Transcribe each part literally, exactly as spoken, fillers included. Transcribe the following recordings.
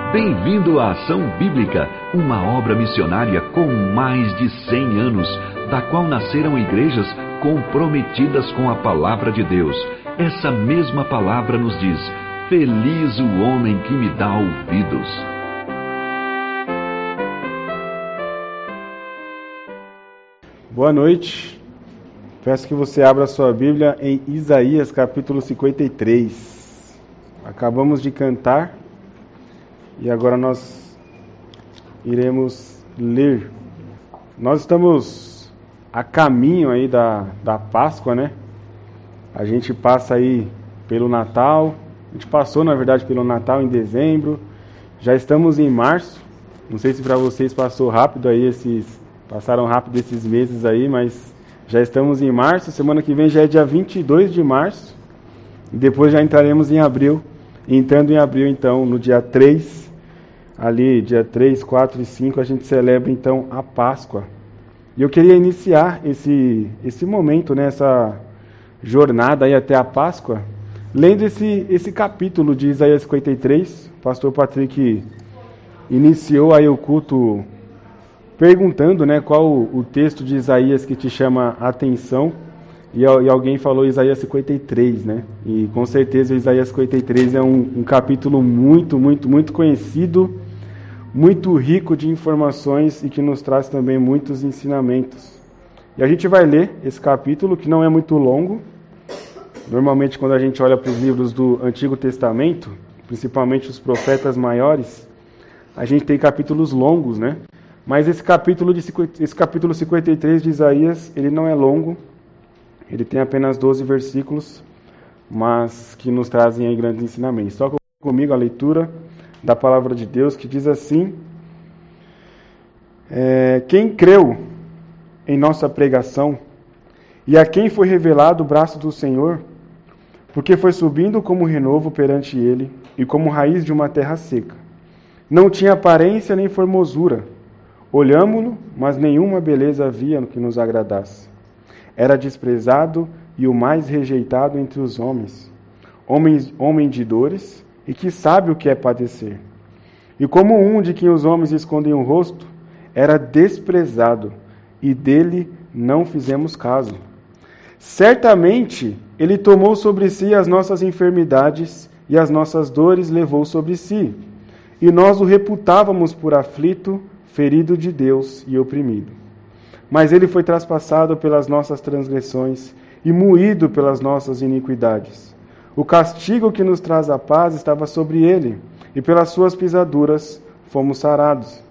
Bem-vindo à Ação Bíblica, uma obra missionária com mais de cem anos, da qual nasceram igrejas comprometidas com a Palavra de Deus. Essa mesma palavra nos diz: feliz o homem que me dá ouvidos. Boa noite. Peço que você abra a sua Bíblia em Isaías capítulo cinquenta e três. Acabamos de cantar e agora nós iremos ler. Nós estamos a caminho aí da, da Páscoa, né? A gente passa aí pelo Natal, a gente passou na verdade pelo Natal em dezembro, já estamos em março. Não sei se para vocês passou rápido aí esses, passaram rápido esses meses aí, mas já estamos em março, semana que vem já é dia vinte e dois de março, e depois já entraremos em abril. Entrando em abril então, no dia três, ali dia três, quatro e cinco, a gente celebra então a Páscoa. E eu queria iniciar esse, esse momento, né, essa jornada aí até a Páscoa, lendo esse, esse capítulo de Isaías cinquenta e três. O pastor Patrick iniciou aí o culto perguntando, né, qual o, o texto de Isaías que te chama a atenção, e, e alguém falou Isaías cinquenta e três, né, e com certeza Isaías cinquenta e três é um, um capítulo muito, muito, muito conhecido, muito rico de informações e que nos traz também muitos ensinamentos. E a gente vai ler esse capítulo, que não é muito longo. Normalmente quando a gente olha para os livros do Antigo Testamento, principalmente os profetas maiores, a gente tem capítulos longos, né? Mas esse capítulo, de, esse capítulo cinquenta e três de Isaías, ele não é longo, ele tem apenas doze versículos, mas que nos trazem aí grandes ensinamentos. Toca comigo a leitura da palavra de Deus, que diz assim: é, quem creu em nossa pregação, e a quem foi revelado o braço do Senhor, porque foi subindo como renovo perante ele, e como raiz de uma terra seca. Não tinha aparência nem formosura. Olhámo-lo, mas nenhuma beleza havia que nos agradasse. Era desprezado e o mais rejeitado entre os homens, homem, homem de dores, e que sabe o que é padecer. E como um de quem os homens escondem o rosto, era desprezado, e dele não fizemos caso. Certamente ele tomou sobre si as nossas enfermidades, e as nossas dores levou sobre si. E nós o reputávamos por aflito, ferido de Deus e oprimido. Mas ele foi traspassado pelas nossas transgressões e moído pelas nossas iniquidades. O castigo que nos traz a paz estava sobre ele, e pelas suas pisaduras fomos sarados.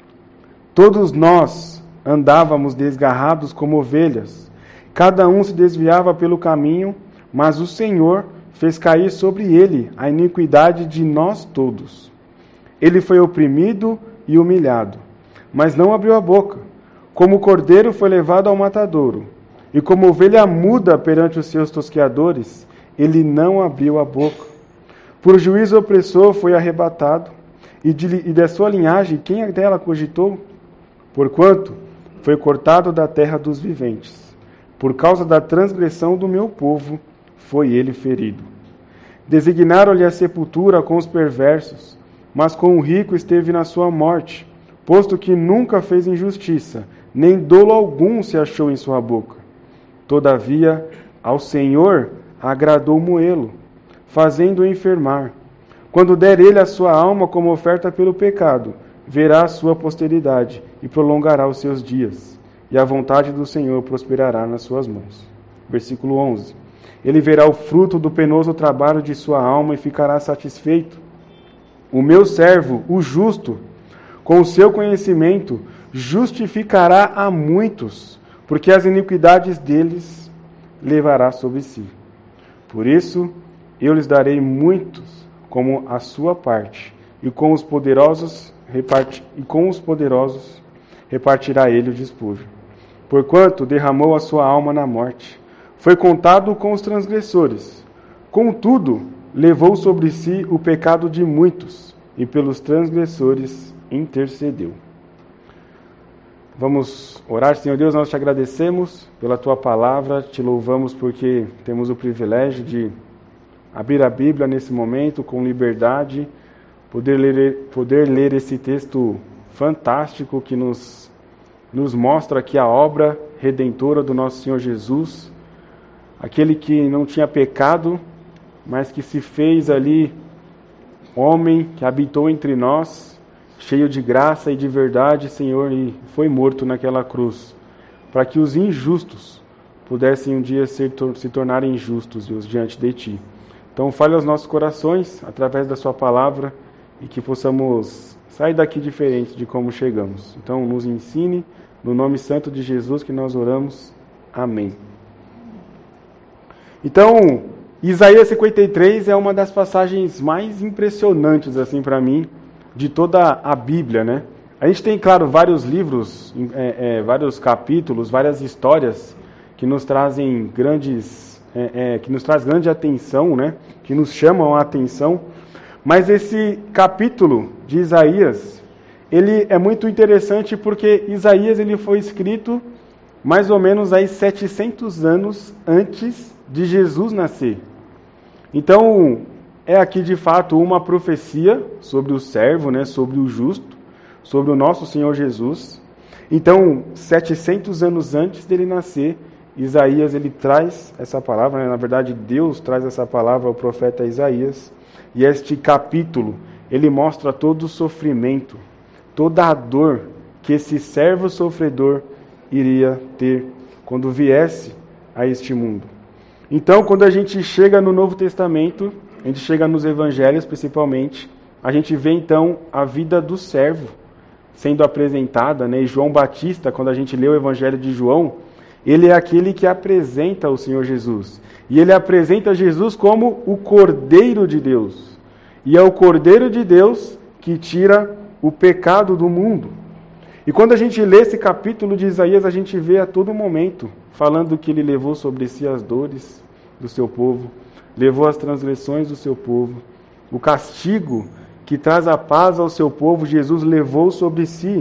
Todos nós andávamos desgarrados como ovelhas, cada um se desviava pelo caminho, mas o Senhor fez cair sobre ele a iniquidade de nós todos. Ele foi oprimido e humilhado, mas não abriu a boca. Como cordeiro foi levado ao matadouro, e como ovelha muda perante os seus tosqueadores, ele não abriu a boca. Por juízo opressor foi arrebatado, e de, e de sua linhagem quem dela cogitou? Porquanto foi cortado da terra dos viventes. Por causa da transgressão do meu povo foi ele ferido. Designaram-lhe a sepultura com os perversos, mas com o rico esteve na sua morte, posto que nunca fez injustiça, nem dolo algum se achou em sua boca. Todavia, ao Senhor agradou moê-lo, fazendo-o enfermar. Quando der ele a sua alma como oferta pelo pecado, verá a sua posteridade e prolongará os seus dias, e a vontade do Senhor prosperará nas suas mãos. Versículo onze. Ele verá o fruto do penoso trabalho de sua alma e ficará satisfeito. O meu servo, o justo, com o seu conhecimento, justificará a muitos, porque as iniquidades deles levará sobre si. Por isso, eu lhes darei muitos como a sua parte, e com os poderosos, repart... e com os poderosos repartirá ele o despojo. Porquanto derramou a sua alma na morte, foi contado com os transgressores. Contudo, levou sobre si o pecado de muitos, e pelos transgressores intercedeu. Vamos orar. Senhor Deus, nós te agradecemos pela tua palavra, te louvamos porque temos o privilégio de abrir a Bíblia nesse momento com liberdade, poder ler, poder ler esse texto fantástico que nos, nos mostra aqui a obra redentora do nosso Senhor Jesus, aquele que não tinha pecado, mas que se fez ali homem, que habitou entre nós, cheio de graça e de verdade, Senhor, e foi morto naquela cruz, para que os injustos pudessem um dia ser, se tornarem justos, Deus, diante de Ti. Então, fale aos nossos corações, através da Sua palavra, e que possamos sair daqui diferente de como chegamos. Então, nos ensine, no nome santo de Jesus que nós oramos. Amém. Então, Isaías cinquenta e três é uma das passagens mais impressionantes, assim, para mim, de toda a Bíblia, né? A gente tem, claro, vários livros, é, é, vários capítulos, várias histórias que nos trazem grandes, é, é, que nos traz grande atenção, né? Que nos chamam a atenção. Mas esse capítulo de Isaías, ele é muito interessante porque Isaías ele foi escrito mais ou menos aí setecentos anos antes de Jesus nascer. Então, é aqui de fato uma profecia sobre o servo, né, sobre o justo, sobre o nosso Senhor Jesus. Então, setecentos anos antes dele nascer, Isaías ele traz essa palavra, né? Na verdade Deus traz essa palavra ao profeta Isaías. E este capítulo, ele mostra todo o sofrimento, toda a dor que esse servo sofredor iria ter quando viesse a este mundo. Então, quando a gente chega no Novo Testamento, a gente chega nos Evangelhos principalmente, a gente vê então a vida do servo sendo apresentada, né? E João Batista, quando a gente lê o Evangelho de João, ele é aquele que apresenta o Senhor Jesus. E ele apresenta Jesus como o Cordeiro de Deus. E é o Cordeiro de Deus que tira o pecado do mundo. E quando a gente lê esse capítulo de Isaías, a gente vê a todo momento falando que ele levou sobre si as dores do seu povo, levou as transgressões do seu povo, o castigo que traz a paz ao seu povo, Jesus levou sobre si.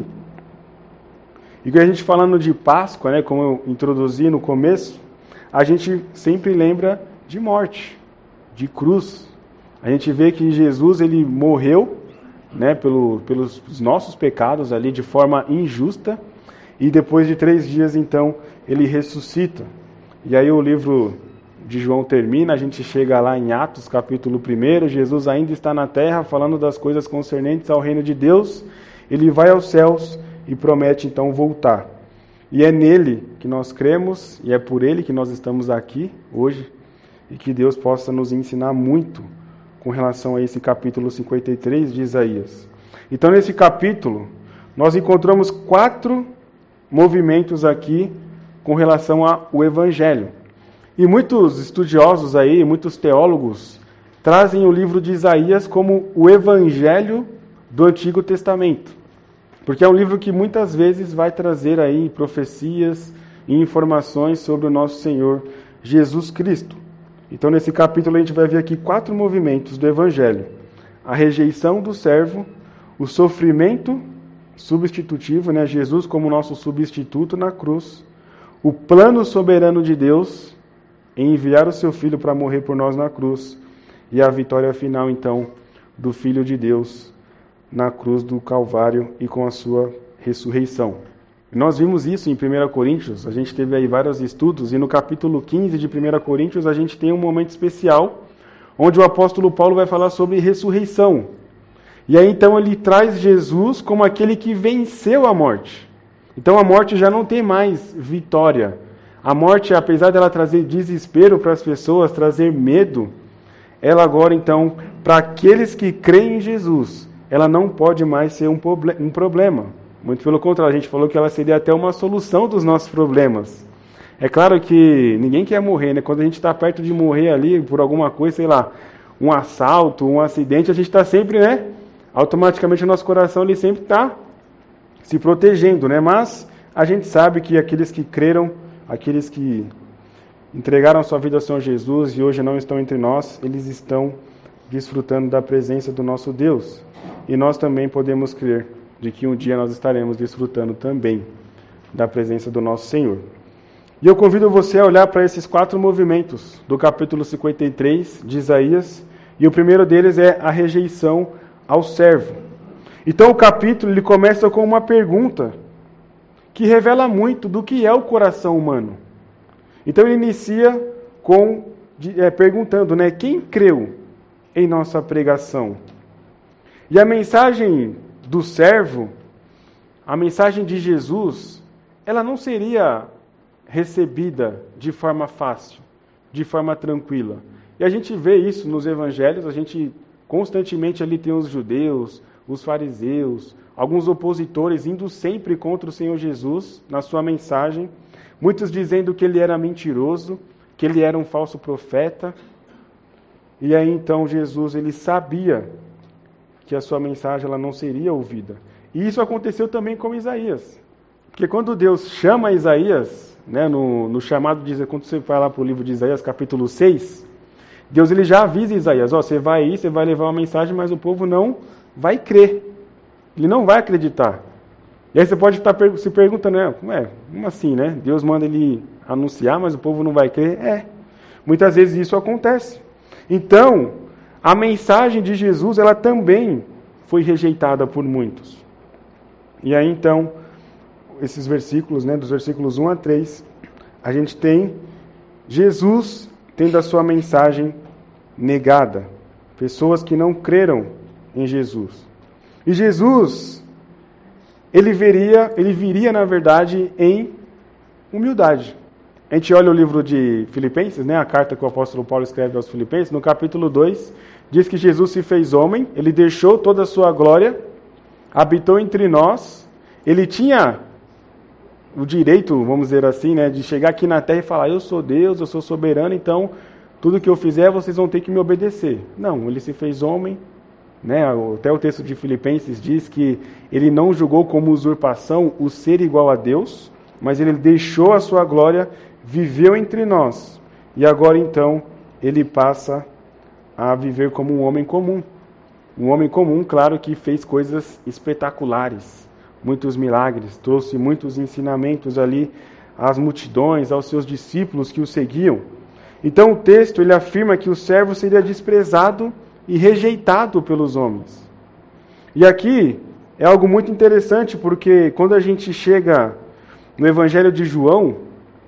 E que a gente falando de Páscoa, né, como eu introduzi no começo, a gente sempre lembra de morte, de cruz. A gente vê que Jesus ele morreu, né, pelo, pelos nossos pecados ali de forma injusta, e depois de três dias então ele ressuscita. E aí o livro de João termina, a gente chega lá em Atos capítulo um, Jesus ainda está na terra falando das coisas concernentes ao reino de Deus, ele vai aos céus e promete então voltar. E é nele que nós cremos, e é por ele que nós estamos aqui hoje, e que Deus possa nos ensinar muito com relação a esse capítulo cinquenta e três de Isaías. Então, nesse capítulo, nós encontramos quatro movimentos aqui com relação ao Evangelho. E muitos estudiosos aí, muitos teólogos, trazem o livro de Isaías como o Evangelho do Antigo Testamento. Porque é um livro que muitas vezes vai trazer aí profecias e informações sobre o nosso Senhor Jesus Cristo. Então, nesse capítulo, a gente vai ver aqui quatro movimentos do Evangelho. A rejeição do servo, o sofrimento substitutivo, né? Jesus como nosso substituto na cruz, o plano soberano de Deus em enviar o seu Filho para morrer por nós na cruz, e a vitória final, então, do Filho de Deus na cruz do Calvário e com a sua ressurreição. Nós vimos isso em primeira Coríntios, a gente teve aí vários estudos, e no capítulo quinze de primeira Coríntios a gente tem um momento especial, onde o apóstolo Paulo vai falar sobre ressurreição. E aí então ele traz Jesus como aquele que venceu a morte. Então a morte já não tem mais vitória. A morte, apesar dela trazer desespero para as pessoas, trazer medo, ela agora então, para aqueles que creem em Jesus, ela não pode mais ser um, um problema. Muito pelo contrário, a gente falou que ela seria até uma solução dos nossos problemas. É claro que ninguém quer morrer, né? Quando a gente está perto de morrer ali por alguma coisa, sei lá, um assalto, um acidente, a gente está sempre, né? Automaticamente o nosso coração ele sempre está se protegendo, né? Mas a gente sabe que aqueles que creram, aqueles que entregaram sua vida ao Senhor Jesus e hoje não estão entre nós, eles estão desfrutando da presença do nosso Deus. E nós também podemos crer de que um dia nós estaremos desfrutando também da presença do nosso Senhor. E eu convido você a olhar para esses quatro movimentos do capítulo cinquenta e três de Isaías, e o primeiro deles é a rejeição ao servo. Então o capítulo ele começa com uma pergunta que revela muito do que é o coração humano. Então ele inicia com é, perguntando, né, quem creu em nossa pregação? E a mensagem do servo, a mensagem de Jesus, ela não seria recebida de forma fácil, de forma tranquila. E a gente vê isso nos evangelhos, a gente constantemente ali tem os judeus, os fariseus, alguns opositores indo sempre contra o Senhor Jesus na sua mensagem, muitos dizendo que ele era mentiroso, que ele era um falso profeta. E aí então Jesus ele sabia que a sua mensagem ela não seria ouvida. E isso aconteceu também com Isaías. Porque quando Deus chama Isaías, né, no, no chamado de quando você vai lá para o livro de Isaías, capítulo seis, Deus ele já avisa Isaías, ó, você vai aí, você vai levar uma mensagem, mas o povo não vai crer. Ele não vai acreditar. E aí você pode estar se perguntando, né, como é? Como assim, né? Deus manda ele anunciar, mas o povo não vai crer? É. Muitas vezes isso acontece. Então, a mensagem de Jesus, ela também foi rejeitada por muitos. E aí, então, esses versículos, né, dos versículos um a três, a gente tem Jesus tendo a sua mensagem negada. Pessoas que não creram em Jesus. E Jesus, ele viria, ele viria, na verdade, em humildade. A gente olha o livro de Filipenses, né, a carta que o apóstolo Paulo escreve aos Filipenses, no capítulo dois, diz que Jesus se fez homem, ele deixou toda a sua glória, habitou entre nós, ele tinha o direito, vamos dizer assim, né, de chegar aqui na terra e falar, eu sou Deus, eu sou soberano, então tudo que eu fizer vocês vão ter que me obedecer. Não, ele se fez homem, né, até o texto de Filipenses diz que ele não julgou como usurpação o ser igual a Deus, mas ele deixou a sua glória, viveu entre nós, e agora então ele passa a viver como um homem comum. Um homem comum, claro, que fez coisas espetaculares, muitos milagres, trouxe muitos ensinamentos ali às multidões, aos seus discípulos que o seguiam. Então o texto ele afirma que o servo seria desprezado e rejeitado pelos homens. E aqui é algo muito interessante, porque quando a gente chega no Evangelho de João,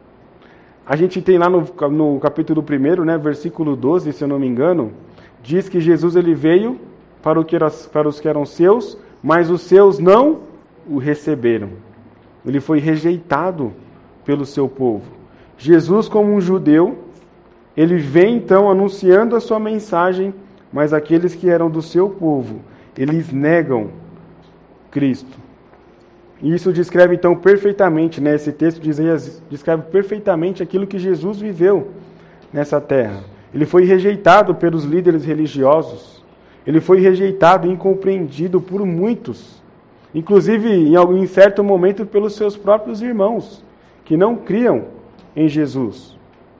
a gente tem lá no, no capítulo um, né, versículo doze, se eu não me engano, diz que Jesus ele veio para, o que era, para os que eram seus, mas os seus não o receberam. Ele foi rejeitado pelo seu povo. Jesus, como um judeu, ele vem então anunciando a sua mensagem, mas aqueles que eram do seu povo, eles negam Cristo. E isso descreve então perfeitamente, né, esse texto de Isaías descreve perfeitamente aquilo que Jesus viveu nessa terra. Ele foi rejeitado pelos líderes religiosos, ele foi rejeitado e incompreendido por muitos, inclusive em algum certo momento pelos seus próprios irmãos, que não criam em Jesus.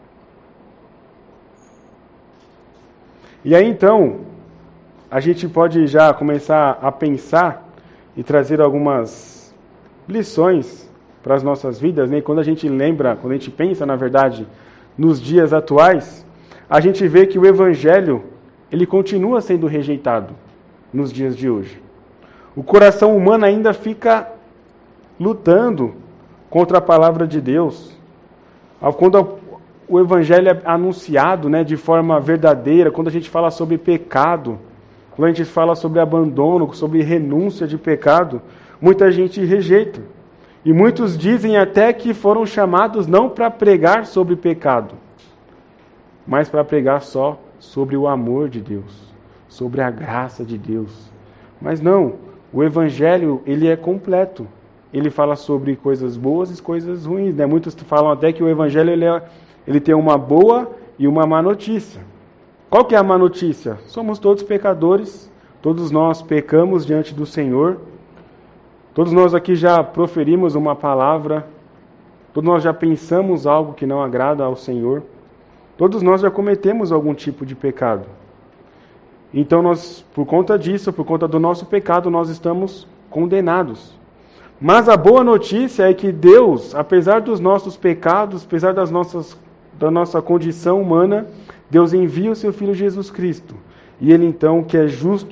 E aí então, a gente pode já começar a pensar e trazer algumas lições para as nossas vidas, né? Quando a gente lembra, quando a gente pensa, na verdade, nos dias atuais, a gente vê que o Evangelho, ele continua sendo rejeitado nos dias de hoje. O coração humano ainda fica lutando contra a palavra de Deus. Quando o Evangelho é anunciado, né, de forma verdadeira, quando a gente fala sobre pecado, quando a gente fala sobre abandono, sobre renúncia de pecado, muita gente rejeita. E muitos dizem até que foram chamados não para pregar sobre pecado, mas para pregar só sobre o amor de Deus, sobre a graça de Deus. Mas não, o Evangelho ele é completo. Ele fala sobre coisas boas e coisas ruins, né? Muitos falam até que o Evangelho ele, é, ele tem uma boa e uma má notícia. Qual que é a má notícia? Somos todos pecadores, todos nós pecamos diante do Senhor. Todos nós aqui já proferimos uma palavra, todos nós já pensamos algo que não agrada ao Senhor, todos nós já cometemos algum tipo de pecado. Então, nós, por conta disso, por conta do nosso pecado, nós estamos condenados. Mas a boa notícia é que Deus, apesar dos nossos pecados, apesar das nossas, da nossa condição humana, Deus envia o seu Filho Jesus Cristo. E Ele, então, que é justo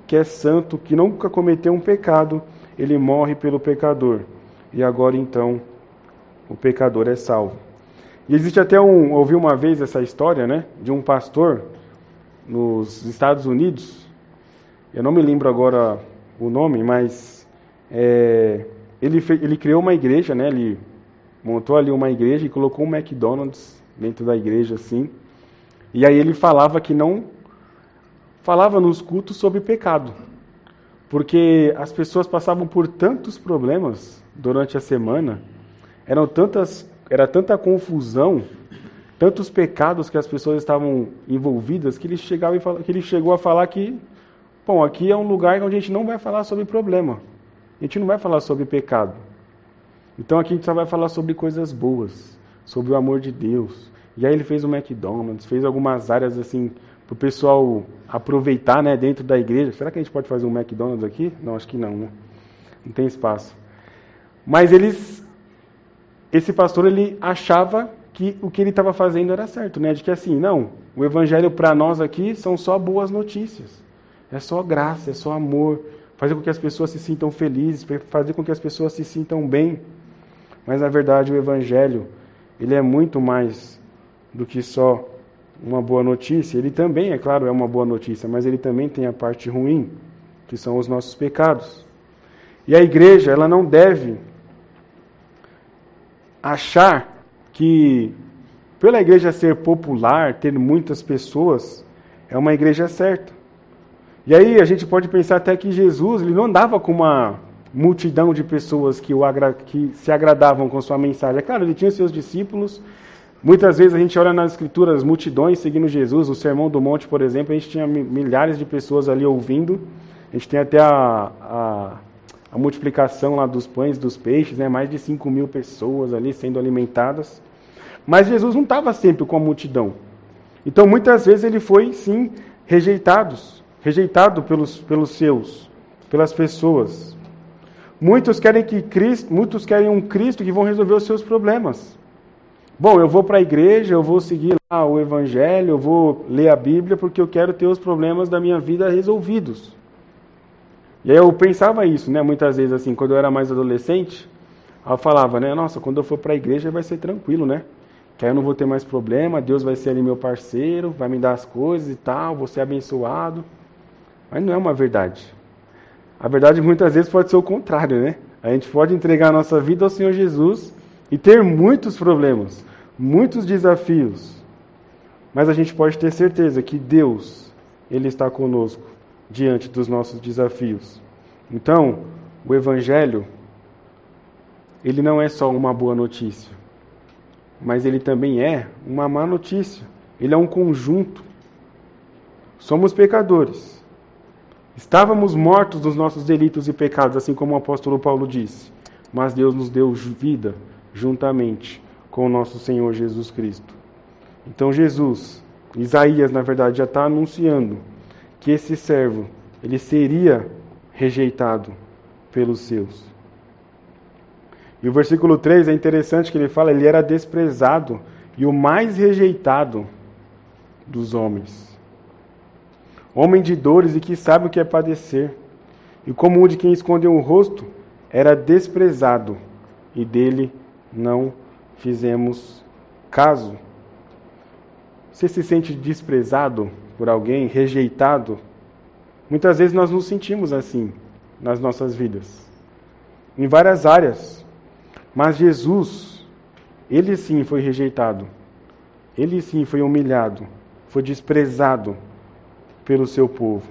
que é santo, que nunca cometeu um pecado, ele morre pelo pecador. E agora então o pecador é salvo. E existe até um, ouvi uma vez essa história, né, de um pastor nos Estados Unidos, eu não me lembro agora o nome, mas é, ele, fe, ele criou uma igreja, né, ele montou ali uma igreja e colocou um McDonald's dentro da igreja, assim, e aí ele falava que não, falava nos cultos sobre pecado, porque as pessoas passavam por tantos problemas durante a semana, eram tantas, era tanta confusão, tantos pecados que as pessoas estavam envolvidas, que ele, chegava e fala, que ele chegou a falar que, bom, aqui é um lugar onde a gente não vai falar sobre problema, a gente não vai falar sobre pecado. Então aqui a gente só vai falar sobre coisas boas, sobre o amor de Deus. E aí ele fez o McDonald's, fez algumas áreas assim, para o pessoal aproveitar, né, dentro da igreja. Será que a gente pode fazer um McDonald's aqui? Não, acho que não, né? Não tem espaço. Mas eles, esse pastor, ele achava que o que ele estava fazendo era certo, né? De que assim, não, o evangelho para nós aqui são só boas notícias. É só graça, é só amor, fazer com que as pessoas se sintam felizes, fazer com que as pessoas se sintam bem. Mas na verdade o evangelho, ele é muito mais do que só uma boa notícia. Ele também, é claro, é uma boa notícia, mas ele também tem a parte ruim, que são os nossos pecados. E a igreja, ela não deve achar que, pela igreja ser popular, ter muitas pessoas, é uma igreja certa. E aí a gente pode pensar até que Jesus, ele não andava com uma multidão de pessoas que, o agra- que se agradavam com sua mensagem. É claro, ele tinha seus discípulos. Muitas vezes a gente olha nas escrituras multidões seguindo Jesus. O Sermão do Monte, por exemplo, a gente tinha milhares de pessoas ali ouvindo. A gente tem até a, a, a multiplicação lá dos pães e dos peixes, né? Mais de cinco mil pessoas ali sendo alimentadas. Mas Jesus não estava sempre com a multidão. Então, muitas vezes ele foi, sim, rejeitado, rejeitado pelos, pelos seus, pelas pessoas. Muitos querem que Cristo, muitos querem um Cristo que vão resolver os seus problemas. Bom, eu vou para a igreja, eu vou seguir lá o Evangelho, eu vou ler a Bíblia porque eu quero ter os problemas da minha vida resolvidos. E aí eu pensava isso, né? Muitas vezes assim, quando eu era mais adolescente, eu falava, né? Nossa, quando eu for para a igreja vai ser tranquilo, né? Que aí eu não vou ter mais problema, Deus vai ser ali meu parceiro, vai me dar as coisas e tal, vou ser abençoado. Mas não é uma verdade. A verdade muitas vezes pode ser o contrário, né? A gente pode entregar a nossa vida ao Senhor Jesus e ter muitos problemas, muitos desafios. Mas a gente pode ter certeza que Deus, Ele está conosco diante dos nossos desafios. Então, o Evangelho, ele não é só uma boa notícia, mas ele também é uma má notícia. Ele é um conjunto. Somos pecadores. Estávamos mortos dos nossos delitos e pecados, assim como o apóstolo Paulo disse. Mas Deus nos deu vida juntamente com o nosso Senhor Jesus Cristo. Então Jesus, Isaías, na verdade, já está anunciando que esse servo, ele seria rejeitado pelos seus. E o versículo três é interessante que ele fala, ele era desprezado e o mais rejeitado dos homens. Homem de dores e que sabe o que é padecer. E como um de quem escondeu o rosto, era desprezado e dele não fizemos caso. Você se sente desprezado por alguém, rejeitado? Muitas vezes nós nos sentimos assim nas nossas vidas, em várias áreas. Mas Jesus, ele sim foi rejeitado, ele sim foi humilhado, foi desprezado pelo seu povo.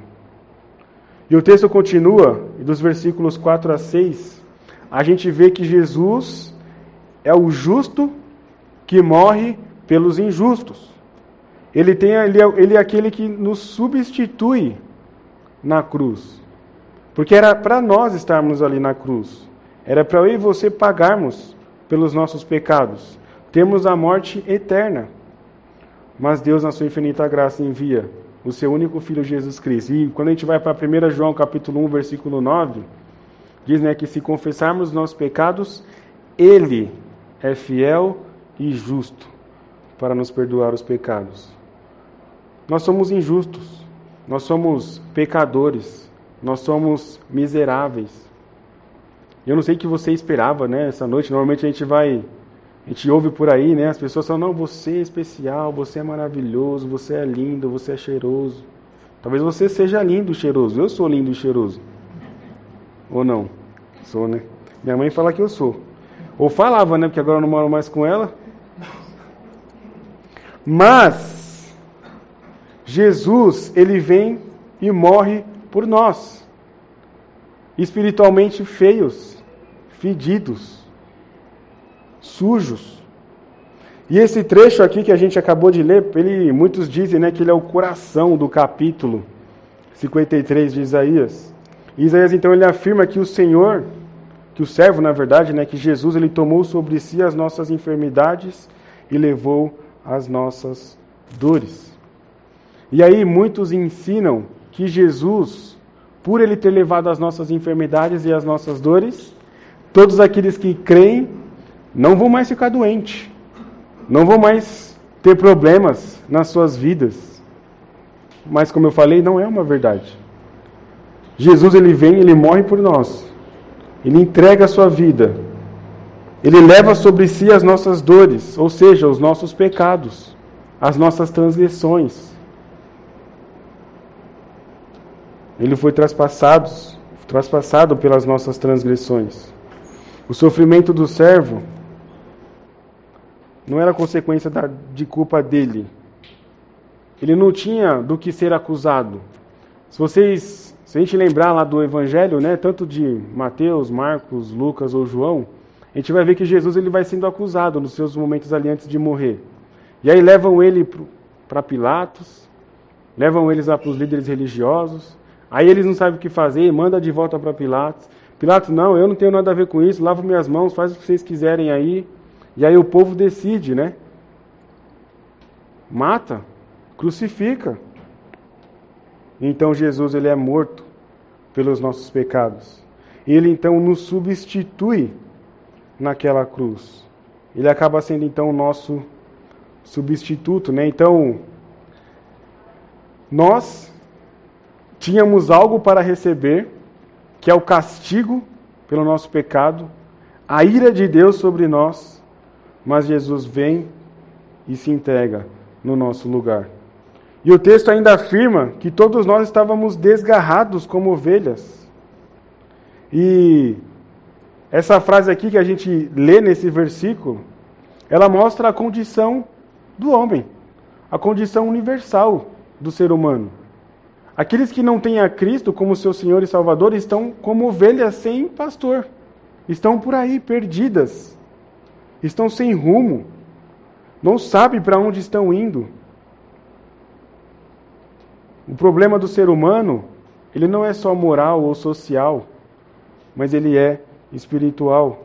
E o texto continua, e dos versículos quatro a seis, a gente vê que Jesus é o justo que morre pelos injustos. Ele, tem, ele, é, ele é aquele que nos substitui na cruz. Porque era para nós estarmos ali na cruz. Era para eu e você pagarmos pelos nossos pecados. Termos a morte eterna. Mas Deus, na sua infinita graça, envia o seu único Filho Jesus Cristo. E quando a gente vai para primeiro João capítulo um, versículo nove, diz, né, que se confessarmos os nossos pecados, Ele é fiel e justo para nos perdoar os pecados. Nós somos injustos, nós somos pecadores, nós somos miseráveis. Eu não sei o que você esperava, né, essa noite. Normalmente a gente vai, a gente ouve por aí, né, as pessoas falam, não, você é especial, você é maravilhoso, você é lindo, você é cheiroso. Talvez você seja lindo e cheiroso. Eu sou lindo e cheiroso. Ou não? Sou, né? Minha mãe fala que eu sou. Ou falava, né, porque agora eu não moro mais com ela. Mas Jesus, ele vem e morre por nós. Espiritualmente feios, fedidos, sujos. E esse trecho aqui que a gente acabou de ler, ele, muitos dizem, né, que ele é o coração do capítulo cinquenta e três de Isaías. E Isaías, então, ele afirma que o Senhor, que o servo, na verdade, né, que Jesus, ele tomou sobre si as nossas enfermidades e levou as nossas dores. E aí muitos ensinam que Jesus, por ele ter levado as nossas enfermidades e as nossas dores, todos aqueles que creem não vão mais ficar doentes, não vão mais ter problemas nas suas vidas. Mas, como eu falei, não é uma verdade. Jesus, ele vem, ele morre por nós. Ele entrega a sua vida. Ele leva sobre si as nossas dores, ou seja, os nossos pecados, as nossas transgressões. Ele foi traspassado, traspassado pelas nossas transgressões. O sofrimento do servo não era consequência da, de culpa dele. Ele não tinha do que ser acusado. Se vocês, se a gente lembrar lá do Evangelho, né, tanto de Mateus, Marcos, Lucas ou João, a gente vai ver que Jesus, ele vai sendo acusado nos seus momentos ali antes de morrer. E aí levam ele para Pilatos, levam eles lá para os líderes religiosos, aí eles não sabem o que fazer e mandam de volta para Pilatos. Pilatos, não, eu não tenho nada a ver com isso, lavo minhas mãos, faz o que vocês quiserem aí. E aí o povo decide, né? Mata, crucifica. Então Jesus, ele é morto pelos nossos pecados. Ele então nos substitui naquela cruz. Ele acaba sendo então o nosso substituto, né? Então, nós tínhamos algo para receber, que é o castigo pelo nosso pecado, a ira de Deus sobre nós, mas Jesus vem e se entrega no nosso lugar. E o texto ainda afirma que todos nós estávamos desgarrados como ovelhas. E essa frase aqui que a gente lê nesse versículo, ela mostra a condição do homem, a condição universal do ser humano. Aqueles que não têm a Cristo como seu Senhor e Salvador estão como ovelhas sem pastor. Estão por aí, perdidas. Estão sem rumo. Não sabem para onde estão indo. O problema do ser humano, ele não é só moral ou social, mas ele é espiritual.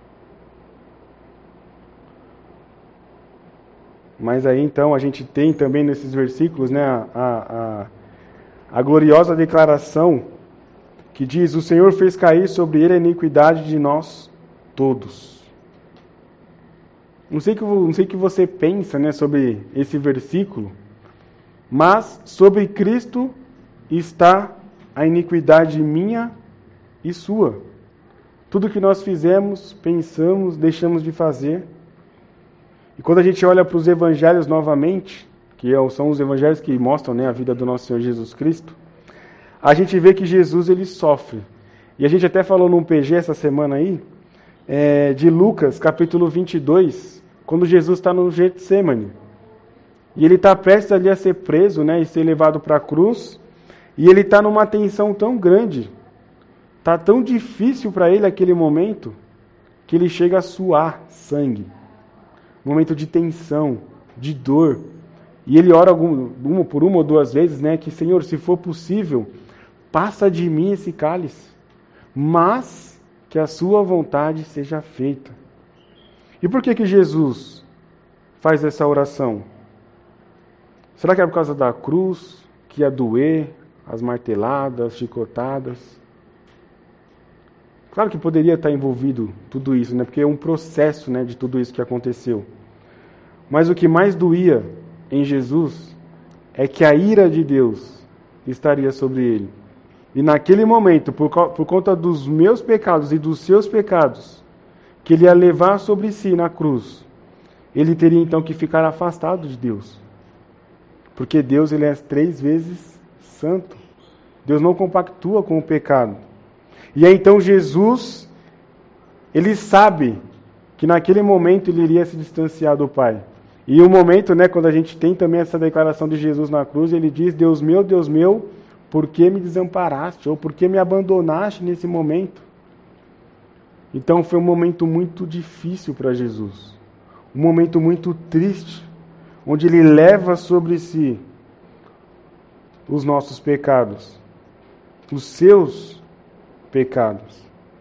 Mas aí então a gente tem também nesses versículos, né, a, a, a gloriosa declaração que diz: o Senhor fez cair sobre ele a iniquidade de nós todos. Não sei que, não sei o que você pensa, né, sobre esse versículo, mas sobre Cristo está a iniquidade minha e sua. Tudo que nós fizemos, pensamos, deixamos de fazer. E quando a gente olha para os evangelhos novamente, que são os evangelhos que mostram, né, a vida do nosso Senhor Jesus Cristo, a gente vê que Jesus, ele sofre. E a gente até falou num P G essa semana aí, é, de Lucas, capítulo vinte e dois, quando Jesus está no Getsemane. E ele está prestes ali a ser preso, né, e ser levado para a cruz, e ele está numa tensão tão grande, está tão difícil para ele aquele momento, que ele chega a suar sangue. Um momento de tensão, de dor. E ele ora algum, uma, por uma ou duas vezes, né, que, Senhor, se for possível, passa de mim esse cálice, mas que a sua vontade seja feita. E por que que Jesus faz essa oração? Será que é por causa da cruz, que ia doer, as marteladas, as chicotadas? Claro que poderia estar envolvido tudo isso, né? Porque é um processo, né, de tudo isso que aconteceu. Mas o que mais doía em Jesus é que a ira de Deus estaria sobre ele. E naquele momento, por, por conta dos meus pecados e dos seus pecados, que ele ia levar sobre si na cruz, ele teria então que ficar afastado de Deus. Porque Deus ele é três vezes santo. Deus não compactua com o pecado. E aí então Jesus, ele sabe que naquele momento ele iria se distanciar do Pai. E o momento, né, quando a gente tem também essa declaração de Jesus na cruz, ele diz, Deus meu, Deus meu, por que me desamparaste? Ou por que me abandonaste nesse momento? Então foi um momento muito difícil para Jesus. Um momento muito triste, onde ele leva sobre si os nossos pecados, os seus pecados.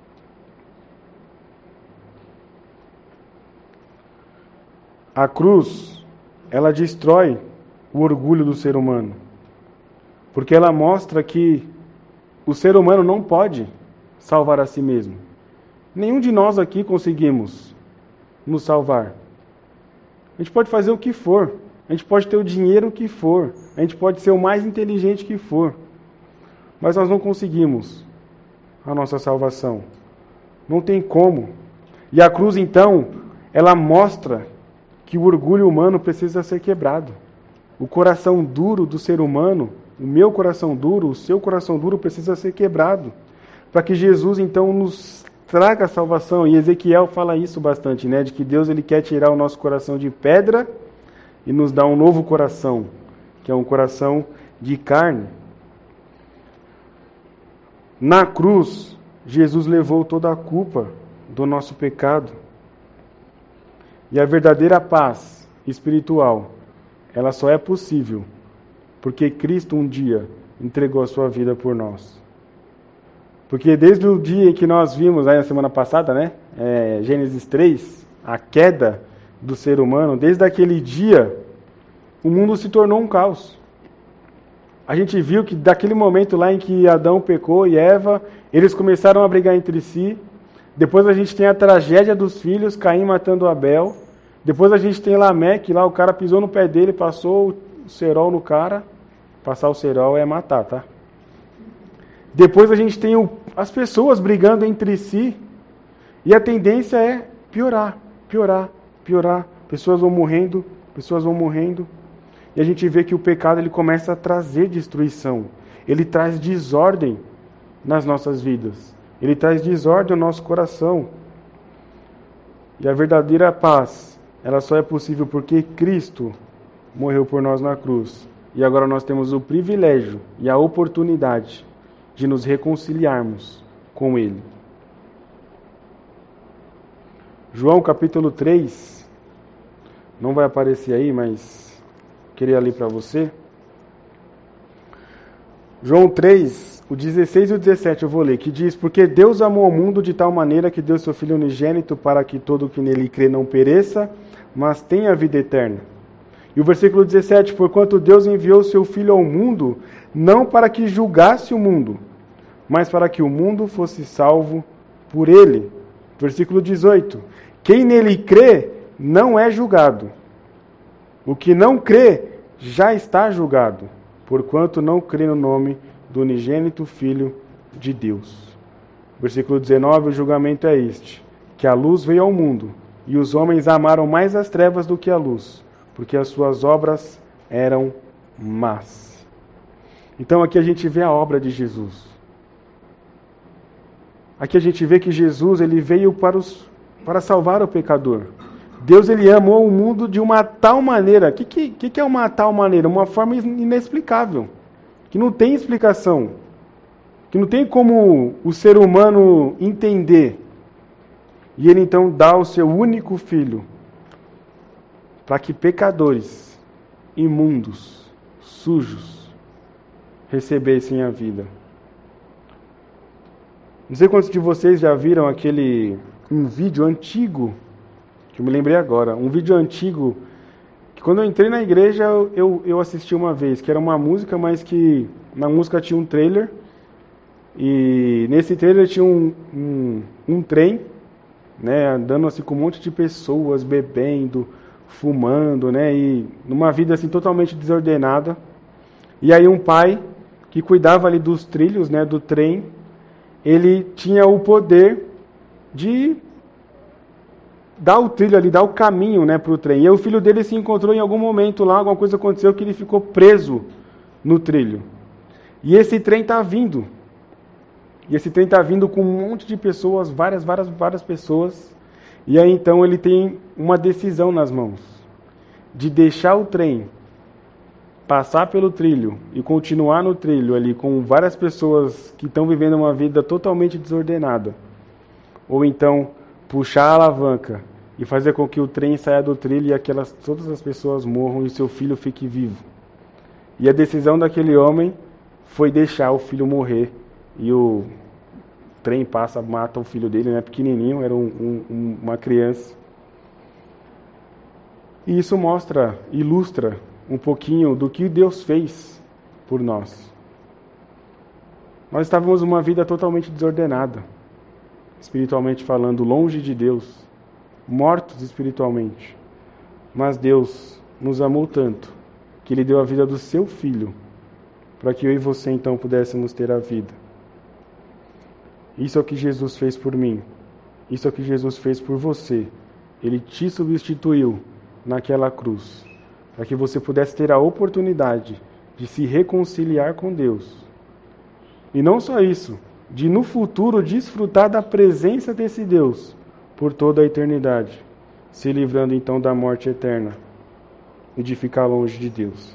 A cruz, ela destrói o orgulho do ser humano, porque ela mostra que o ser humano não pode salvar a si mesmo. Nenhum de nós aqui conseguimos nos salvar. A gente pode fazer o que for, a gente pode ter o dinheiro que for, a gente pode ser o mais inteligente que for, mas nós não conseguimos a nossa salvação. Não tem como. E a cruz, então, ela mostra que o orgulho humano precisa ser quebrado. O coração duro do ser humano, o meu coração duro, o seu coração duro precisa ser quebrado, para que Jesus, então, nos traga a salvação. E Ezequiel fala isso bastante, né? De que Deus ele quer tirar o nosso coração de pedra e nos dar um novo coração, que é um coração de carne. Na cruz, Jesus levou toda a culpa do nosso pecado. E a verdadeira paz espiritual, ela só é possível porque Cristo um dia entregou a sua vida por nós. Porque desde o dia que nós vimos, aí na semana passada, né, é, Gênesis três, a queda do ser humano, desde aquele dia, o mundo se tornou um caos. A gente viu que daquele momento lá em que Adão pecou e Eva, eles começaram a brigar entre si. Depois a gente tem a tragédia dos filhos, Caim matando Abel. Depois a gente tem Lameque, lá o cara pisou no pé dele, passou o cerol no cara. Passar o cerol é matar, tá? Depois a gente tem o, as pessoas brigando entre si. E a tendência é piorar, piorar, piorar. Pessoas vão morrendo, pessoas vão morrendo. E a gente vê que o pecado ele começa a trazer destruição. Ele traz desordem nas nossas vidas. Ele traz desordem ao nosso coração. E a verdadeira paz, ela só é possível porque Cristo morreu por nós na cruz. E agora nós temos o privilégio e a oportunidade de nos reconciliarmos com Ele. João capítulo três, não vai aparecer aí, mas queria ler para você. João três, o dezesseis e o dezessete eu vou ler, que diz, porque Deus amou o mundo de tal maneira que deu seu Filho unigênito para que todo o que nele crê não pereça, mas tenha a vida eterna. E o versículo dezessete, porquanto Deus enviou seu Filho ao mundo, não para que julgasse o mundo, mas para que o mundo fosse salvo por ele. Versículo dezoito, quem nele crê não é julgado. O que não crê já está julgado, porquanto não crê no nome do unigênito Filho de Deus. Versículo dezenove, o julgamento é este, que a luz veio ao mundo, e os homens amaram mais as trevas do que a luz, porque as suas obras eram más. Então aqui a gente vê a obra de Jesus. Aqui a gente vê que Jesus ele veio para, os, para salvar o pecador. Deus ele amou o mundo de uma tal maneira. O que, que, que é uma tal maneira? Uma forma inexplicável. Que não tem explicação. Que não tem como o ser humano entender. E ele então dá o seu único filho para que pecadores, imundos, sujos, recebessem a vida. Não sei quantos de vocês já viram aquele um vídeo antigo, que eu me lembrei agora, um vídeo antigo, que quando eu entrei na igreja eu, eu assisti uma vez, que era uma música, mas que na música tinha um trailer, e nesse trailer tinha um, um, um trem, né, andando assim com um monte de pessoas, bebendo, fumando, né, e numa vida assim totalmente desordenada. E aí um pai que cuidava ali dos trilhos, né, do trem, ele tinha o poder de dar o trilho ali, dar o caminho, né, para o trem. E aí o filho dele se encontrou em algum momento lá, alguma coisa aconteceu que ele ficou preso no trilho. E esse trem está vindo. E esse trem está vindo com um monte de pessoas, várias, várias, várias pessoas. E aí então ele tem uma decisão nas mãos, de deixar o trem passar pelo trilho e continuar no trilho ali com várias pessoas que estão vivendo uma vida totalmente desordenada. Ou então puxar a alavanca e fazer com que o trem saia do trilho e aquelas, todas as pessoas morram e seu filho fique vivo. E a decisão daquele homem foi deixar o filho morrer. E o trem passa, mata o filho dele, né? Pequenininho, era um, um, uma criança. E isso mostra, ilustra um pouquinho do que Deus fez por nós. Nós estávamos numa vida totalmente desordenada, espiritualmente falando, longe de Deus, mortos espiritualmente. Mas Deus nos amou tanto que Ele deu a vida do seu Filho para que eu e você então pudéssemos ter a vida. Isso é o que Jesus fez por mim. Isso é o que Jesus fez por você. Ele te substituiu naquela cruz, para que você pudesse ter a oportunidade de se reconciliar com Deus. E não só isso, de no futuro desfrutar da presença desse Deus por toda a eternidade, se livrando então da morte eterna e de ficar longe de Deus.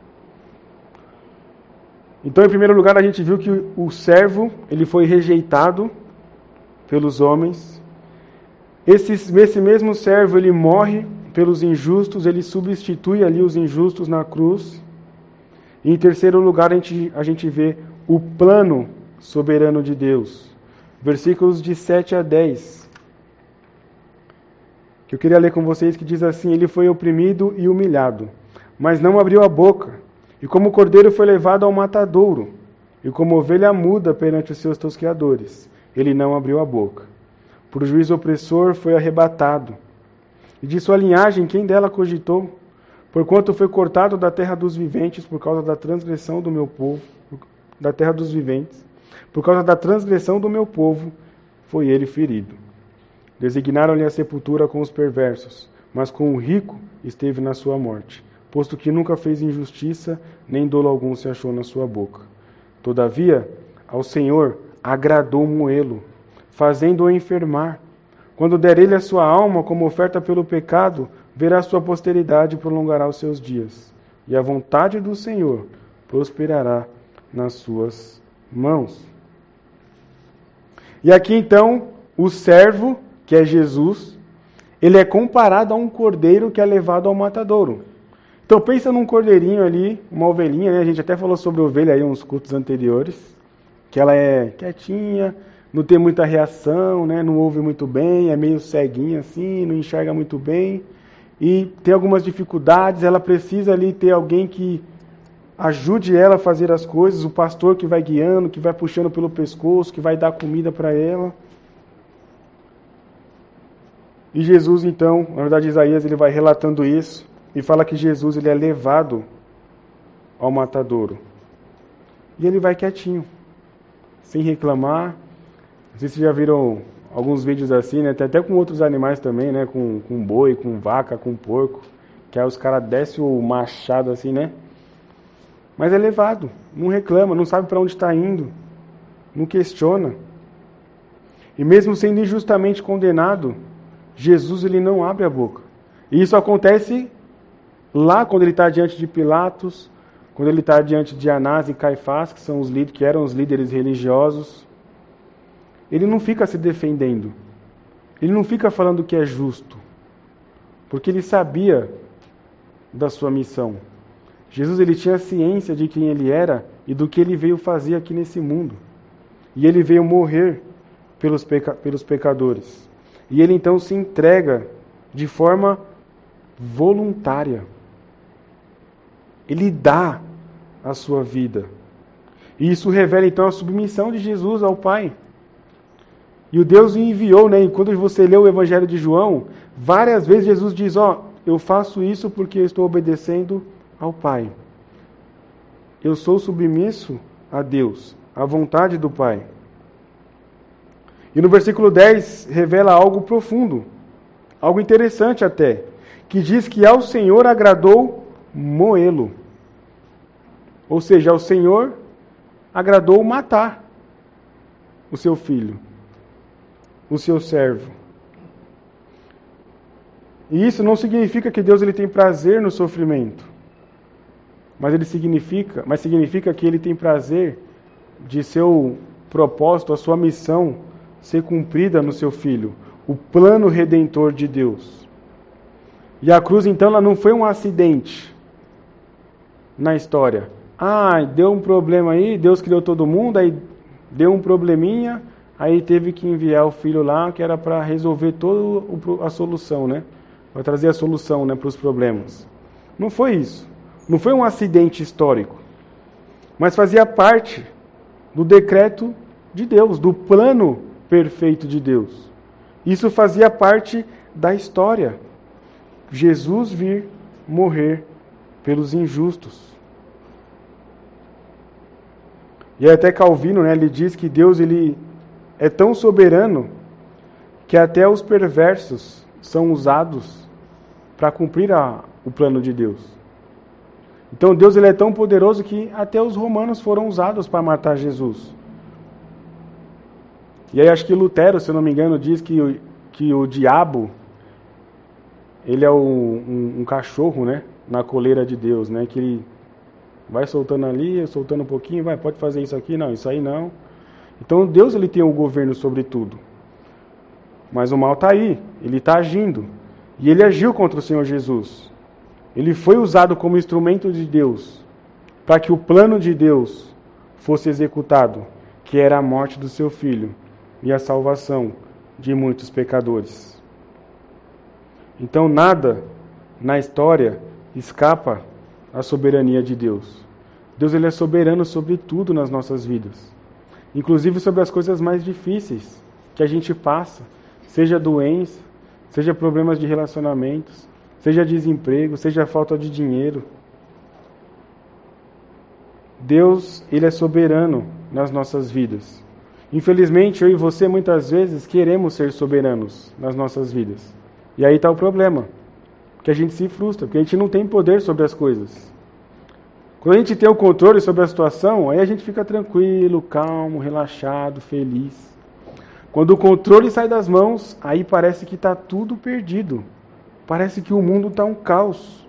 Então, em primeiro lugar, a gente viu que o servo ele foi rejeitado pelos homens. Esse, esse mesmo servo ele morre pelos injustos, ele substitui ali os injustos na cruz. E em terceiro lugar, a gente, a gente vê o plano soberano de Deus. Versículos de sete a dez. Que eu queria ler com vocês, que diz assim: ele foi oprimido e humilhado, mas não abriu a boca. E como cordeiro foi levado ao matadouro, e como ovelha muda perante os seus tosqueadores, ele não abriu a boca. Por juízo opressor foi arrebatado. E de sua linhagem, quem dela cogitou? Porquanto foi cortado da terra dos viventes por causa da transgressão do meu povo, da terra dos viventes, por causa da transgressão do meu povo, foi ele ferido. Designaram-lhe a sepultura com os perversos, mas com o rico esteve na sua morte, posto que nunca fez injustiça, nem dolo algum se achou na sua boca. Todavia, ao Senhor agradou moê-lo, fazendo-o enfermar. Quando der ele a sua alma como oferta pelo pecado, verá sua posteridade e prolongará os seus dias. E a vontade do Senhor prosperará nas suas mãos. E aqui então, o servo, que é Jesus, ele é comparado a um cordeiro que é levado ao matadouro. Então pensa num cordeirinho ali, uma ovelhinha, né? A gente até falou sobre ovelha aí uns cultos anteriores, que ela é quietinha, não tem muita reação, né? Não ouve muito bem, é meio ceguinha assim, não enxerga muito bem, e tem algumas dificuldades, ela precisa ali ter alguém que ajude ela a fazer as coisas, o pastor que vai guiando, que vai puxando pelo pescoço, que vai dar comida para ela. E Jesus então, na verdade Isaías, ele vai relatando isso, e fala que Jesus ele é levado ao matadouro. E ele vai quietinho, sem reclamar. Não sei se vocês já viram alguns vídeos assim, né? Tem até com outros animais também, né? Com, com boi, com vaca, com porco. Que aí os caras descem o machado assim, né? Mas é levado, não reclama, não sabe para onde está indo, não questiona. E mesmo sendo injustamente condenado, Jesus ele não abre a boca. E isso acontece lá quando ele está diante de Pilatos, quando ele está diante de Anás e Caifás, que, são os, que eram os líderes religiosos. Ele não fica se defendendo. Ele não fica falando que é justo. Porque ele sabia da sua missão. Jesus ele tinha ciência de quem ele era e do que ele veio fazer aqui nesse mundo. E ele veio morrer pelos, peca, pelos pecadores. E ele então se entrega de forma voluntária. Ele dá a sua vida. E isso revela então a submissão de Jesus ao Pai. E o Deus o enviou, né? E quando você lê o Evangelho de João, várias vezes Jesus diz, ó, oh, eu faço isso porque eu estou obedecendo ao Pai. Eu sou submisso a Deus, a vontade do Pai. E no versículo dez revela algo profundo, algo interessante até, que diz que ao Senhor agradou moê-lo. Ou seja, ao Senhor agradou matar o seu filho, o seu servo. E isso não significa que Deus ele tem prazer no sofrimento, mas ele significa, mas significa que ele tem prazer de seu propósito, a sua missão ser cumprida no seu filho, o plano redentor de Deus. E a cruz então ela não foi um acidente na história. Ah, deu um problema aí, Deus criou todo mundo, aí deu um probleminha, aí teve que enviar o filho lá, que era para resolver toda a solução, né? Para trazer a solução, né, para os problemas. Não foi isso. Não foi um acidente histórico. Mas fazia parte do decreto de Deus, do plano perfeito de Deus. Isso fazia parte da história. Jesus vir morrer pelos injustos. E até Calvino, né, ele diz que Deus ele é tão soberano que até os perversos são usados para cumprir a, o plano de Deus. Então Deus ele é tão poderoso que até os romanos foram usados para matar Jesus. E aí acho que Lutero, se eu não me engano, diz que o, que o diabo ele é um, um, um cachorro, né, na coleira de Deus, né, que ele vai soltando ali, soltando um pouquinho, vai, pode fazer isso aqui, não, isso aí não. Então Deus ele tem o governo sobre tudo. Mas o mal está aí, ele está agindo. E ele agiu contra o Senhor Jesus. Ele foi usado como instrumento de Deus para que o plano de Deus fosse executado, que era a morte do seu filho e a salvação de muitos pecadores. Então nada na história escapa à soberania de Deus. Deus ele é soberano sobre tudo nas nossas vidas, inclusive sobre as coisas mais difíceis que a gente passa, seja doença, seja problemas de relacionamentos, seja desemprego, seja falta de dinheiro. Deus, ele é soberano nas nossas vidas. Infelizmente, eu e você muitas vezes queremos ser soberanos nas nossas vidas. E aí está o problema, que a gente se frustra, porque a gente não tem poder sobre as coisas. Quando a gente tem o controle sobre a situação, aí a gente fica tranquilo, calmo, relaxado, feliz. Quando o controle sai das mãos, aí parece que está tudo perdido. Parece que o mundo está um caos.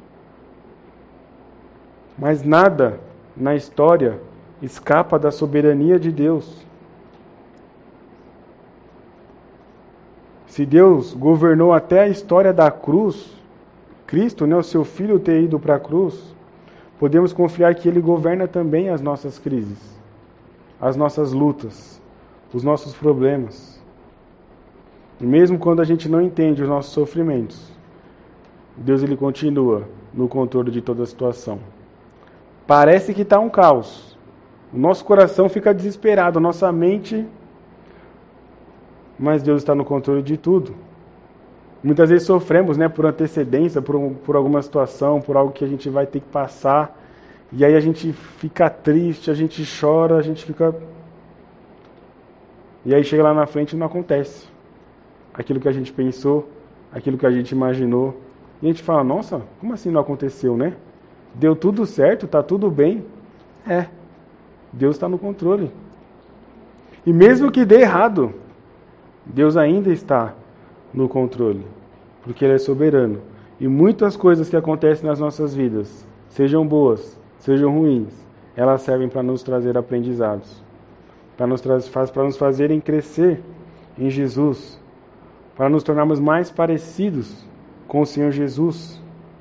Mas nada na história escapa da soberania de Deus. Se Deus governou até a história da cruz, Cristo, né, o seu Filho ter ido para a cruz, podemos confiar que Ele governa também as nossas crises, as nossas lutas, os nossos problemas. E mesmo quando a gente não entende os nossos sofrimentos, Deus ele continua no controle de toda a situação. Parece que está um caos. O nosso coração fica desesperado, a nossa mente... Mas Deus está no controle de tudo. Muitas vezes sofremos, né, por antecedência, por, um, por alguma situação, por algo que a gente vai ter que passar. E aí a gente fica triste, a gente chora, a gente fica... E aí chega lá na frente e não acontece. Aquilo que a gente pensou, aquilo que a gente imaginou. E a gente fala, nossa, como assim não aconteceu, né? Deu tudo certo, está tudo bem. É, Deus está no controle. E mesmo que dê errado, Deus ainda está no controle, porque Ele é soberano. E muitas coisas que acontecem nas nossas vidas, sejam boas, sejam ruins, elas servem para nos trazer aprendizados, para nos, tra- para nos fazerem crescer em Jesus, para nos tornarmos mais parecidos com o Senhor Jesus.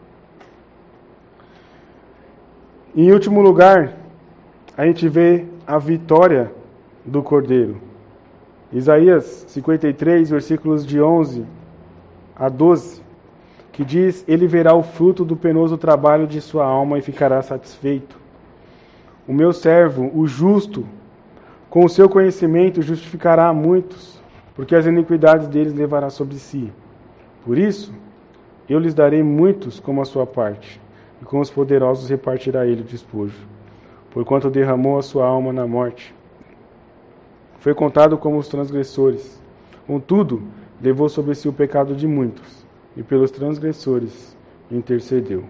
Em último lugar, a gente vê a vitória do Cordeiro. Isaías cinquenta e três, versículos de onze a doze, que diz, ele verá o fruto do penoso trabalho de sua alma e ficará satisfeito. O meu servo, o justo, com o seu conhecimento justificará a muitos, porque as iniquidades deles levará sobre si. Por isso, eu lhes darei muitos como a sua parte, e com os poderosos repartirá ele o despojo. porquanto derramou a sua alma na morte. Foi contado como os transgressores. Contudo, levou sobre si o pecado de muitos, e pelos transgressores intercedeu.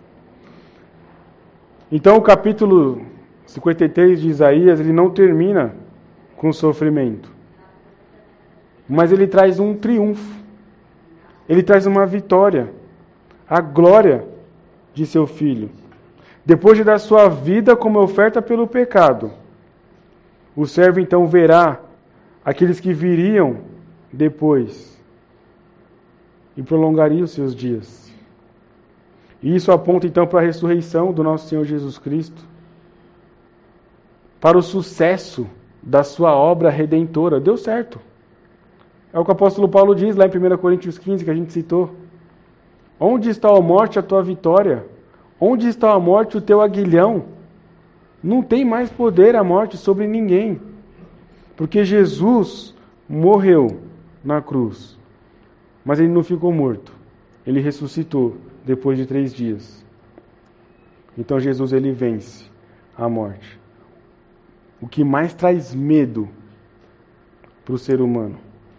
Então o capítulo cinquenta e três de Isaías, ele não termina com sofrimento, mas ele traz um triunfo, ele traz uma vitória, a glória de seu filho. Depois de dar sua vida como oferta pelo pecado, o servo então verá aqueles que viriam depois e prolongaria os seus dias. E isso aponta então para a ressurreição do nosso Senhor Jesus Cristo, para o sucesso da sua obra redentora. Deu certo. É o que o apóstolo Paulo diz lá em primeira Coríntios quinze, que a gente citou. Onde está a morte, a tua vitória? Onde está a morte, o teu aguilhão? Não tem mais poder a morte sobre ninguém, porque Jesus morreu na cruz, mas ele não ficou morto, ele ressuscitou depois de três dias. Então Jesus, ele vence a morte. O que mais traz medo para o ser humano.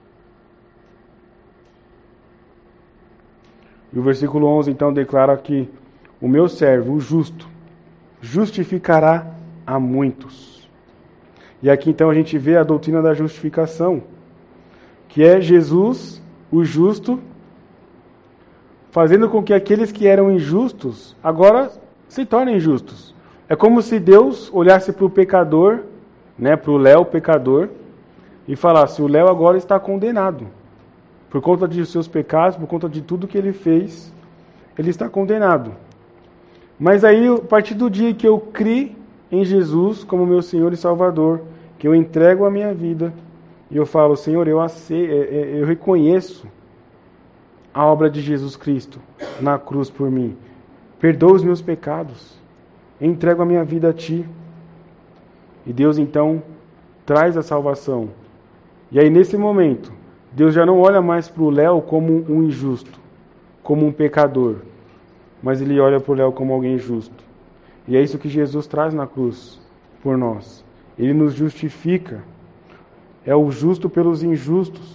E o versículo onze então declara que o meu servo, o justo, justificará a muitos. E aqui então a gente vê a doutrina da justificação, que é Jesus, o justo, fazendo com que aqueles que eram injustos agora se tornem justos. É como se Deus olhasse para o pecador, né, para o Léo pecador, e falasse: o Léo agora está condenado. Por conta de seus pecados, por conta de tudo que ele fez, ele está condenado. Mas aí, a partir do dia que eu criei em Jesus como meu Senhor e Salvador, que eu entrego a minha vida, e eu falo: Senhor, eu, aceito, eu reconheço a obra de Jesus Cristo na cruz por mim. Perdoa os meus pecados. Eu entrego a minha vida a Ti. E Deus então traz a salvação. E aí nesse momento, Deus já não olha mais para o Léo como um injusto, como um pecador, mas Ele olha para o Léo como alguém justo. E é isso que Jesus traz na cruz por nós. Ele nos justifica. É o justo pelos injustos.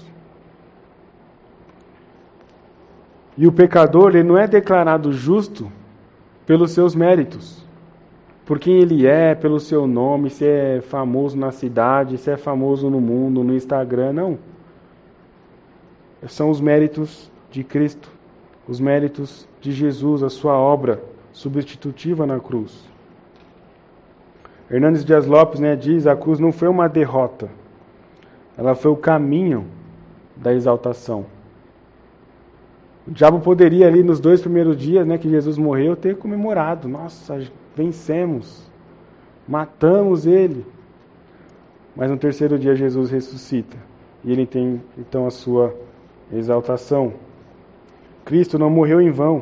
E o pecador, ele não é declarado justo pelos seus méritos, por quem ele é, pelo seu nome, se é famoso na cidade, se é famoso no mundo, no Instagram, não. São os méritos de Cristo, os méritos de Jesus, a sua obra substitutiva na cruz. Hernandes Dias Lopes, né, diz: a cruz não foi uma derrota, ela foi o caminho da exaltação. O diabo poderia ali nos dois primeiros dias, né, que Jesus morreu, ter comemorado: nossa, vencemos, matamos ele. Mas no terceiro dia Jesus ressuscita e ele tem então a sua exaltação. Cristo não morreu em vão.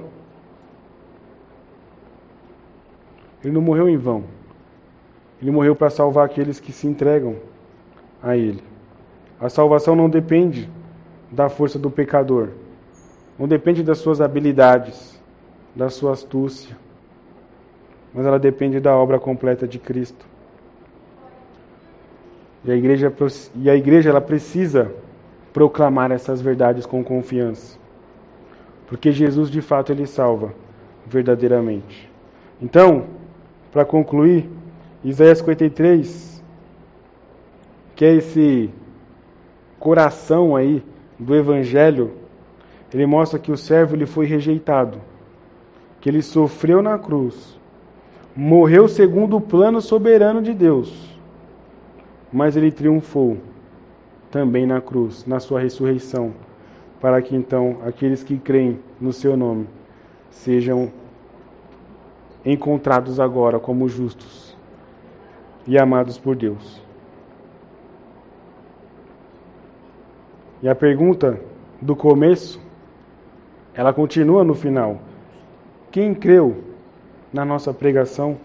Ele não morreu em vão. Ele morreu para salvar aqueles que se entregam a Ele. A salvação não depende da força do pecador. Não depende das suas habilidades, da sua astúcia. Mas ela depende da obra completa de Cristo. E a igreja, e a igreja ela precisa proclamar essas verdades com confiança. Porque Jesus, de fato, Ele salva verdadeiramente. Então, para concluir, Isaías cinquenta e três, que é esse coração aí do Evangelho, ele mostra que o servo ele foi rejeitado, que ele sofreu na cruz, morreu segundo o plano soberano de Deus, mas ele triunfou também na cruz, na sua ressurreição, para que então aqueles que creem no seu nome sejam encontrados agora como justos e amados por Deus. E a pergunta do começo, ela continua no final. Quem creu na nossa pregação?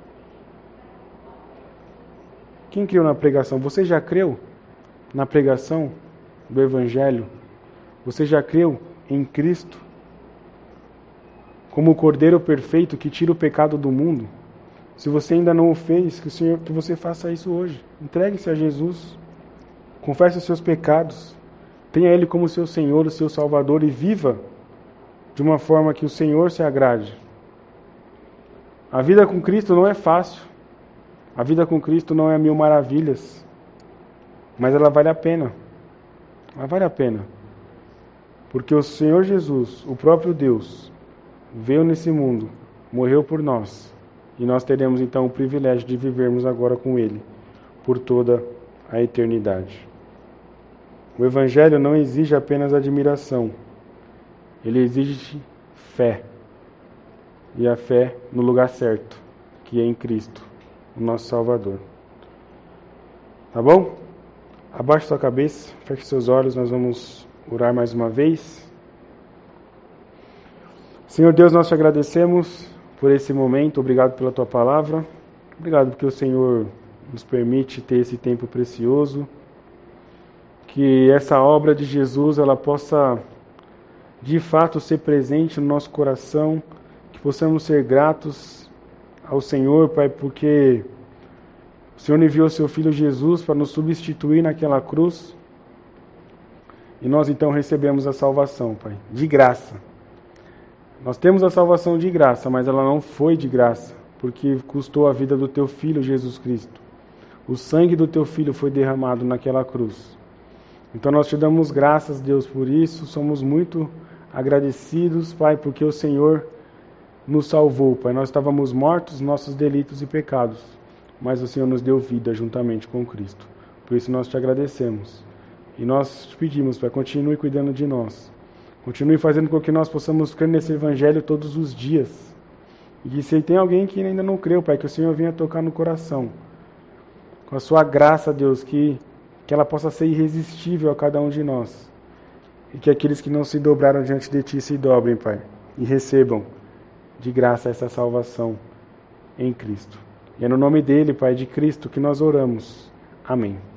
Quem creu na pregação? Você já creu na pregação do Evangelho? Você já creu em Cristo como o Cordeiro perfeito que tira o pecado do mundo? Se você ainda não o fez, que, o Senhor, que você faça isso hoje. Entregue-se a Jesus. Confesse os seus pecados. Tenha Ele como seu Senhor, o seu Salvador, e viva de uma forma que o Senhor se agrade. A vida com Cristo não é fácil. A vida com Cristo não é mil maravilhas. Mas ela vale a pena. Ela vale a pena. Porque o Senhor Jesus, o próprio Deus, veio nesse mundo, morreu por nós. E nós teremos então o privilégio de vivermos agora com Ele, por toda a eternidade. O Evangelho não exige apenas admiração. Ele exige fé. E a fé no lugar certo, que é em Cristo, o nosso Salvador. Tá bom? Abaixe sua cabeça, feche seus olhos, nós vamos orar mais uma vez. Senhor Deus, nós te agradecemos por esse momento, obrigado pela tua palavra, obrigado porque o Senhor nos permite ter esse tempo precioso, que essa obra de Jesus ela possa de fato ser presente no nosso coração, que possamos ser gratos ao Senhor, Pai, porque o Senhor enviou seu Filho Jesus para nos substituir naquela cruz, e nós então recebemos a salvação, Pai, de graça. Nós temos a salvação de graça, mas ela não foi de graça, porque custou a vida do teu Filho Jesus Cristo. O sangue do teu Filho foi derramado naquela cruz. Então nós te damos graças, Deus, por isso. Somos muito agradecidos, Pai, porque o Senhor nos salvou, Pai. Nós estávamos mortos, nossos delitos e pecados, mas o Senhor nos deu vida juntamente com Cristo. Por isso nós te agradecemos. E nós te pedimos, Pai, continue cuidando de nós. Continue fazendo com que nós possamos crer nesse Evangelho todos os dias. E se tem alguém que ainda não creu, Pai, que o Senhor venha tocar no coração. Com a sua graça, Deus, que, que ela possa ser irresistível a cada um de nós. E que aqueles que não se dobraram diante de Ti se dobrem, Pai. E recebam de graça essa salvação em Cristo. E é no nome dele, Pai, de Cristo, que nós oramos. Amém.